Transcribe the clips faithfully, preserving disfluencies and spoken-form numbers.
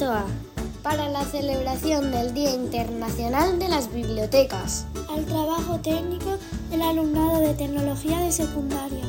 acto A para la celebración del Día Internacional de las Bibliotecas. Al trabajo técnico del alumnado de tecnología de secundaria.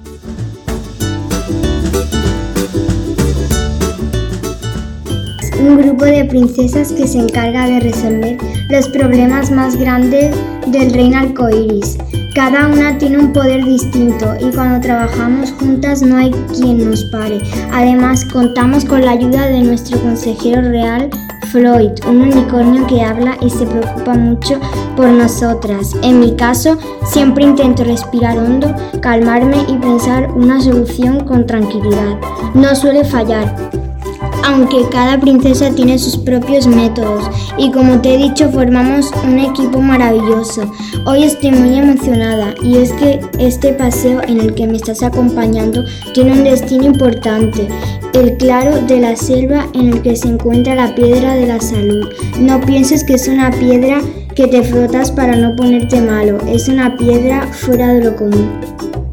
Un grupo de princesas que se encarga de resolver los problemas más grandes del reino arcoíris. Cada una tiene un poder distinto y cuando trabajamos juntas no hay quien nos pare. Además, contamos con la ayuda de nuestro consejero real, Floyd, un unicornio que habla y se preocupa mucho por nosotras. En mi caso, siempre intento respirar hondo, calmarme y pensar una solución con tranquilidad. No suele fallar, aunque cada princesa tiene sus propios métodos y como te he dicho formamos un equipo maravilloso. Hoy estoy muy emocionada y es que este paseo en el que me estás acompañando tiene un destino importante, el claro de la selva en el que se encuentra la piedra de la salud. No pienses que es una piedra que te frotas para no ponerte malo, es una piedra fuera de lo común.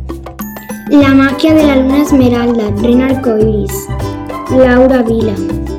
La magia de la luna esmeralda, reina arcoíris. Laura Vila.